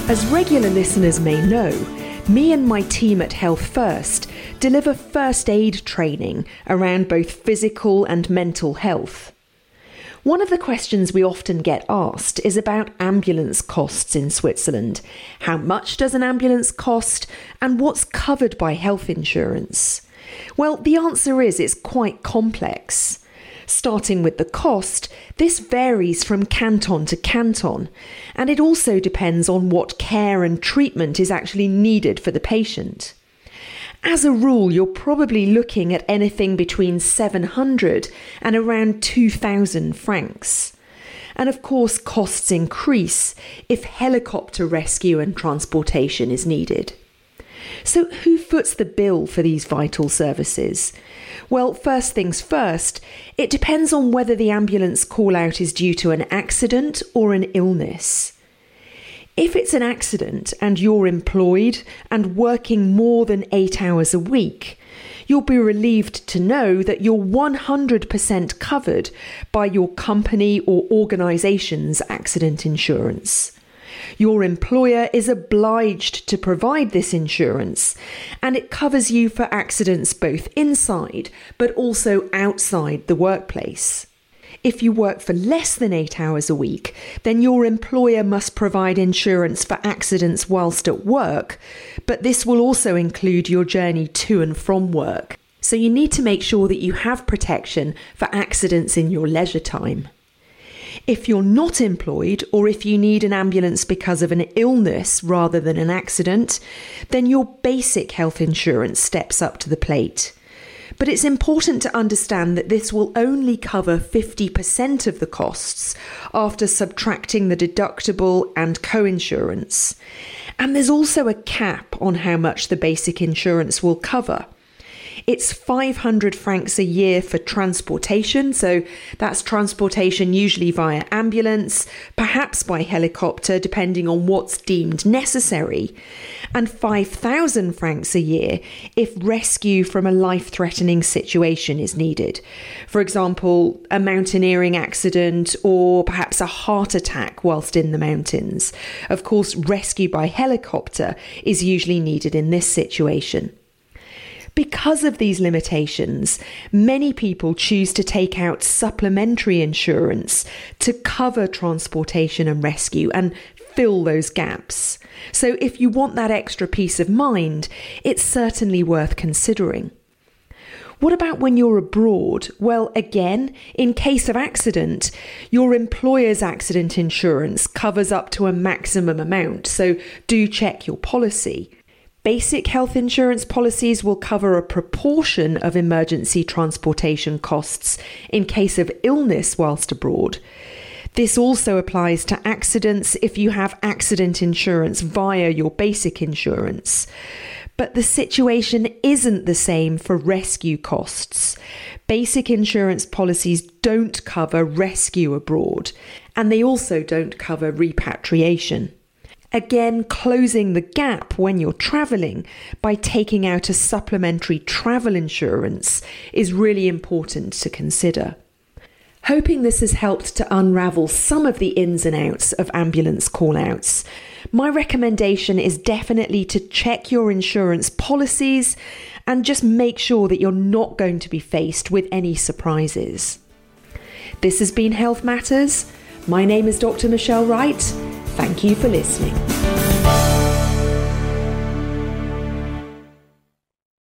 As regular listeners may know, me and my team at Health First deliver first aid training around both physical and mental health. One of the questions we often get asked is about ambulance costs in Switzerland. How much does an ambulance cost, and what's covered by health insurance? Well, the answer is it's quite complex. Starting with the cost, this varies from canton to canton, and it also depends on what care and treatment is actually needed for the patient. As a rule, you're probably looking at anything between 700 and around 2,000 francs. And of course, costs increase if helicopter rescue and transportation is needed. So who foots the bill for these vital services? Well, first things first, it depends on whether the ambulance call-out is due to an accident or an illness. If it's an accident and you're employed and working more than 8 hours a week, you'll be relieved to know that you're 100% covered by your company or organisation's accident insurance. Your employer is obliged to provide this insurance, and it covers you for accidents both inside but also outside the workplace. If you work for less than 8 hours a week, then your employer must provide insurance for accidents whilst at work, but this will also include your journey to and from work. So you need to make sure that you have protection for accidents in your leisure time. If you're not employed, or if you need an ambulance because of an illness rather than an accident, then your basic health insurance steps up to the plate. But it's important to understand that this will only cover 50% of the costs after subtracting the deductible and co-insurance. And there's also a cap on how much the basic insurance will cover. It's 500 francs a year for transportation, so that's transportation usually via ambulance, perhaps by helicopter, depending on what's deemed necessary, and 5,000 francs a year if rescue from a life-threatening situation is needed. For example, a mountaineering accident or perhaps a heart attack whilst in the mountains. Of course, rescue by helicopter is usually needed in this situation. Because of these limitations, many people choose to take out supplementary insurance to cover transportation and rescue and fill those gaps. So if you want that extra peace of mind, it's certainly worth considering. What about when you're abroad? Well, again, in case of accident, your employer's accident insurance covers up to a maximum amount, so do check your policy. Basic health insurance policies will cover a proportion of emergency transportation costs in case of illness whilst abroad. This also applies to accidents if you have accident insurance via your basic insurance. But the situation isn't the same for rescue costs. Basic insurance policies don't cover rescue abroad, and they also don't cover repatriation. Again, closing the gap when you're travelling by taking out a supplementary travel insurance is really important to consider. Hoping this has helped to unravel some of the ins and outs of ambulance call-outs. My recommendation is definitely to check your insurance policies and just make sure that you're not going to be faced with any surprises. This has been Health Matters. My name is Dr. Michelle Wright. Thank you for listening.